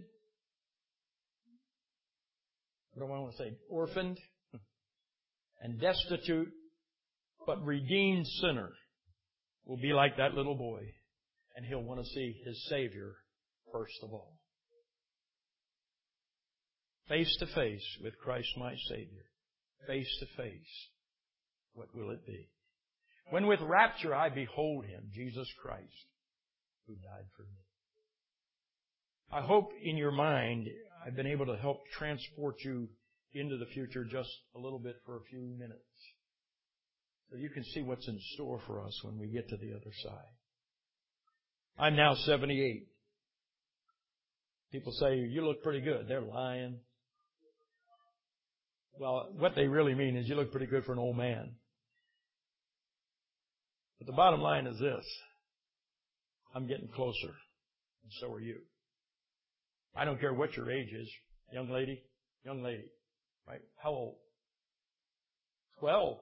Speaker 1: what do I want to say, orphaned and destitute, but redeemed sinner will be like that little boy, and he'll want to see his Savior first of all. Face to face with Christ my Savior. Face to face. What will it be? When with rapture I behold Him, Jesus Christ, who died for me. I hope in your mind I've been able to help transport you into the future just a little bit for a few minutes, so you can see what's in store for us when we get to the other side. I'm now 78. People say, you look pretty good. They're lying. Well, what they really mean is you look pretty good for an old man. But the bottom line is this. I'm getting closer, and so are you. I don't care what your age is. Young lady, right? How old? 12.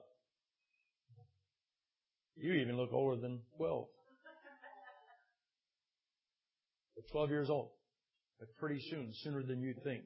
Speaker 1: You even look older than 12. You're 12 years old. But pretty soon, sooner than you think,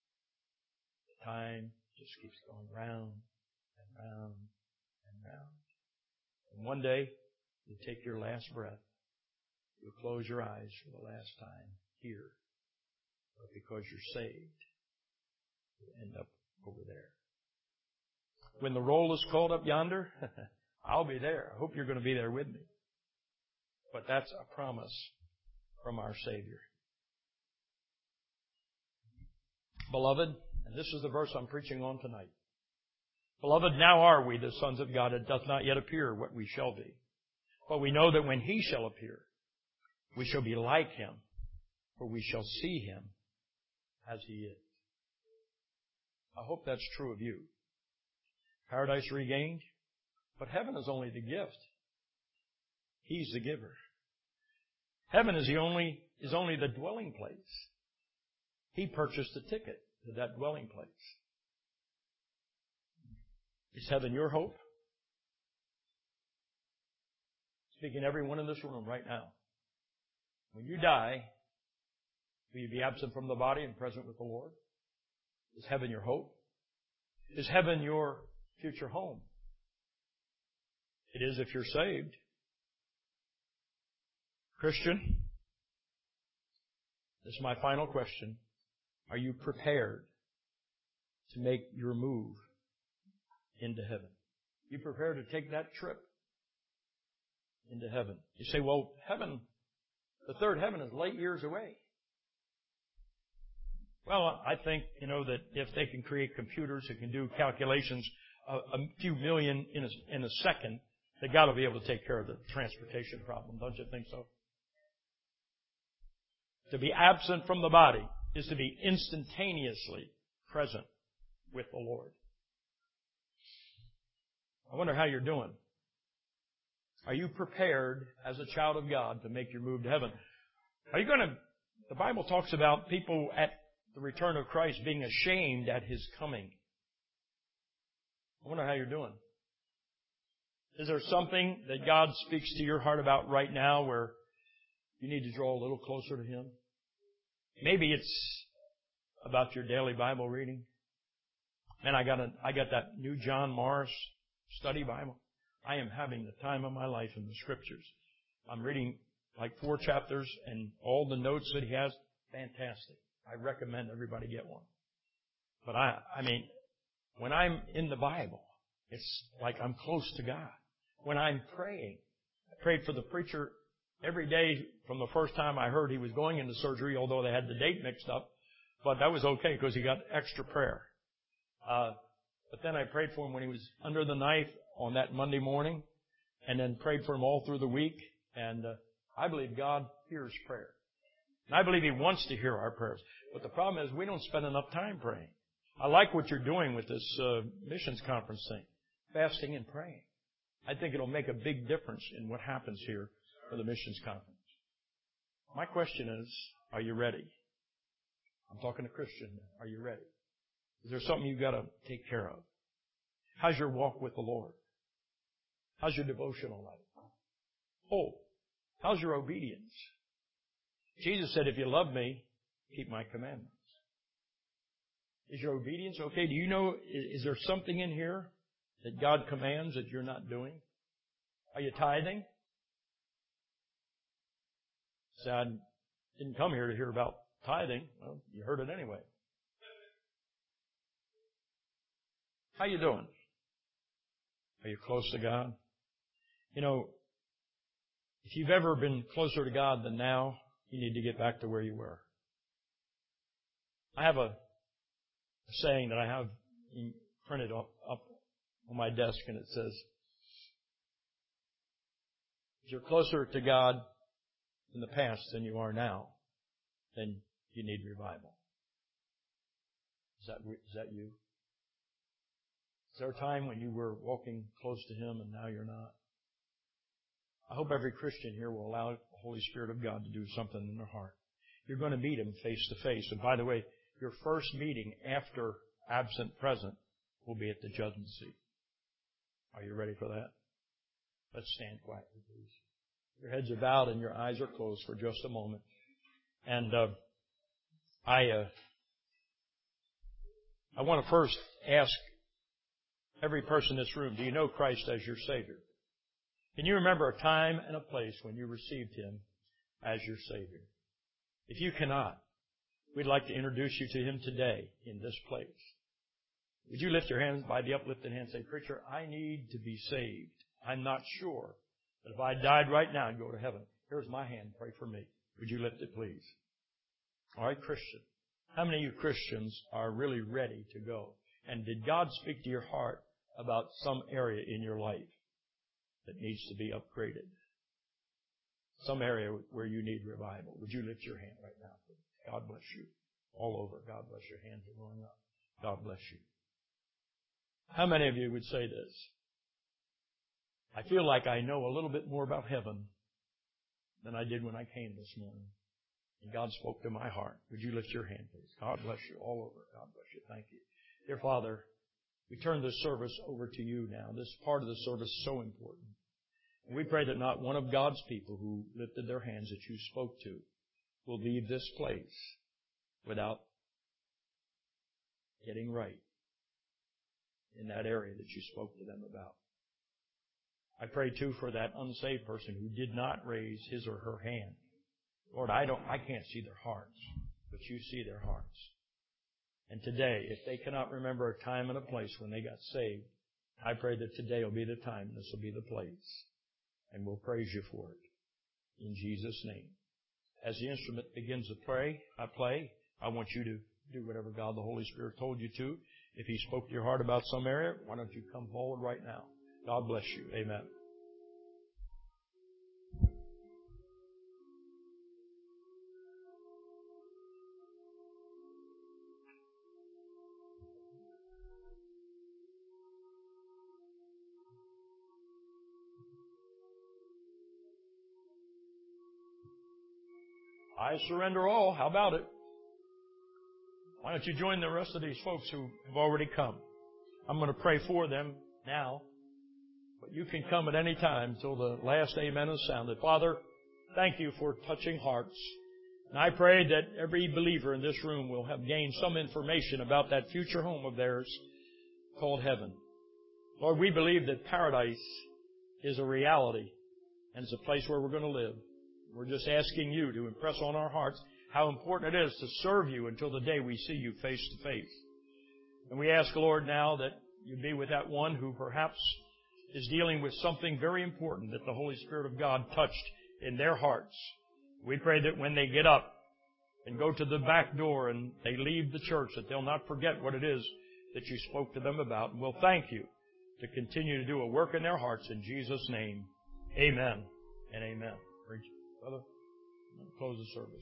Speaker 1: time just keeps going round and round and round. And one day, you take your last breath. You'll close your eyes for the last time here. But because you're saved, you'll end up over there. When the roll is called up yonder, I'll be there. I hope you're going to be there with me. But that's a promise from our Savior. Beloved, and this is the verse I'm preaching on tonight. Beloved, now are we the sons of God. It doth not yet appear what we shall be. But we know that when He shall appear, we shall be like Him, for we shall see Him as He is. I hope that's true of you. Paradise regained, but heaven is only the gift. He's the giver. Heaven is only the dwelling place. He purchased the ticket to that dwelling place. Is heaven your hope? Speaking to everyone in this room right now. When you die, will you be absent from the body and present with the Lord? Is heaven your hope? Is heaven your future home? It is if you're saved. Christian, this is my final question. Are you prepared to make your move into heaven? You prepared to take that trip into heaven? You say, well, heaven, the third heaven is light years away. Well, I think, that if they can create computers that can do calculations a few million in a second, they got to be able to take care of the transportation problem. Don't you think so? To be absent from the body is to be instantaneously present with the Lord. I wonder how you're doing. Are you prepared as a child of God to make your move to heaven? The Bible talks about people at the return of Christ being ashamed at His coming. I wonder how you're doing. Is there something that God speaks to your heart about right now where you need to draw a little closer to Him? Maybe it's about your daily Bible reading. Man, I got that new John Morris study Bible. I am having the time of my life in the Scriptures. I'm reading like 4 chapters and all the notes that he has, fantastic. I recommend everybody get one. But I mean, when I'm in the Bible, it's like I'm close to God. When I'm praying, I prayed for the preacher every day from the first time I heard he was going into surgery, although they had the date mixed up. But that was okay because he got extra prayer. But then I prayed for him when he was under the knife on that Monday morning, and then prayed for him all through the week. And I believe God hears prayer. And I believe He wants to hear our prayers. But the problem is we don't spend enough time praying. I like what you're doing with this missions conference thing, fasting and praying. I think it'll make a big difference in what happens here for the missions conference. My question is, are you ready? I'm talking to Christian. Are you ready? Is there something you've got to take care of? How's your walk with the Lord? How's your devotional life? Oh, how's your obedience? Jesus said, if you love me, keep my commandments. Is your obedience okay? Do you know, is there something in here that God commands that you're not doing? Are you tithing? Say, I didn't come here to hear about tithing. Well, you heard it anyway. How you doing? Are you close to God? If you've ever been closer to God than now, you need to get back to where you were. I have a saying that I have printed up on my desk, and it says, if you're closer to God in the past than you are now, then you need revival. Is that you? Is there a time when you were walking close to Him and now you're not? I hope every Christian here will allow the Holy Spirit of God to do something in their heart. You're going to meet Him face to face. And by the way, your first meeting after absent present will be at the judgment seat. Are you ready for that? Let's stand quietly, please. Your heads are bowed and your eyes are closed for just a moment. And I want to first ask every person in this room, do you know Christ as your Savior? Can you remember a time and a place when you received Him as your Savior? If you cannot, we'd like to introduce you to Him today in this place. Would you lift your hands by the uplifted hand and say, Preacher, I need to be saved. I'm not sure. But if I died right now and go to heaven, here's my hand. Pray for me. Would you lift it, please? All right, Christian. How many of you Christians are really ready to go? And did God speak to your heart about some area in your life that needs to be upgraded? Some area where you need revival. Would you lift your hand right now, please? God bless you. All over. God bless your hands are going up. God bless you. How many of you would say this? I feel like I know a little bit more about heaven than I did when I came this morning. And God spoke to my heart. Would you lift your hand, please? God bless you all over. God bless you. Thank you. Dear Father, we turn this service over to you now. This part of the service is so important. And we pray that not one of God's people who lifted their hands that you spoke to will leave this place without getting right in that area that you spoke to them about. I pray too for that unsaved person who did not raise his or her hand. Lord, I can't see their hearts, but you see their hearts. And today, if they cannot remember a time and a place when they got saved, I pray that today will be the time, this will be the place. And we'll praise you for it. In Jesus' name. As the instrument begins to play, I want you to do whatever God the Holy Spirit told you to. If He spoke to your heart about some area, why don't you come forward right now? God bless you. Amen. I surrender all. How about it? Why don't you join the rest of these folks who have already come? I'm going to pray for them now, but you can come at any time until the last amen is sounded. Father, thank you for touching hearts. And I pray that every believer in this room will have gained some information about that future home of theirs called heaven. Lord, we believe that paradise is a reality and it's a place where we're going to live. We're just asking you to impress on our hearts how important it is to serve you until the day we see you face to face. And we ask, Lord, now that you be with that one who perhaps is dealing with something very important that the Holy Spirit of God touched in their hearts. We pray that when they get up and go to the back door and they leave the church, that they'll not forget what it is that you spoke to them about. And we'll thank you to continue to do a work in their hearts in Jesus' name. Amen and amen. Brother, close the service.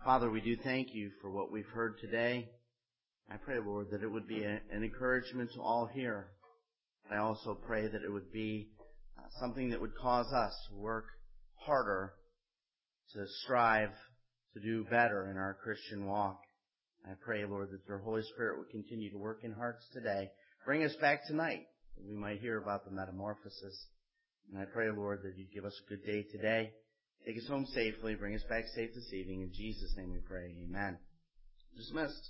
Speaker 2: Father, we do thank you for what we've heard today. I pray, Lord, that it would be an encouragement to all here. I also pray that it would be something that would cause us to work harder, to strive to do better in our Christian walk. I pray, Lord, that your Holy Spirit would continue to work in hearts today. Bring us back tonight, that we might hear about the metamorphosis. And I pray, Lord, that you'd give us a good day today. Take us home safely. Bring us back safe this evening. In Jesus' name we pray. Amen. Dismissed.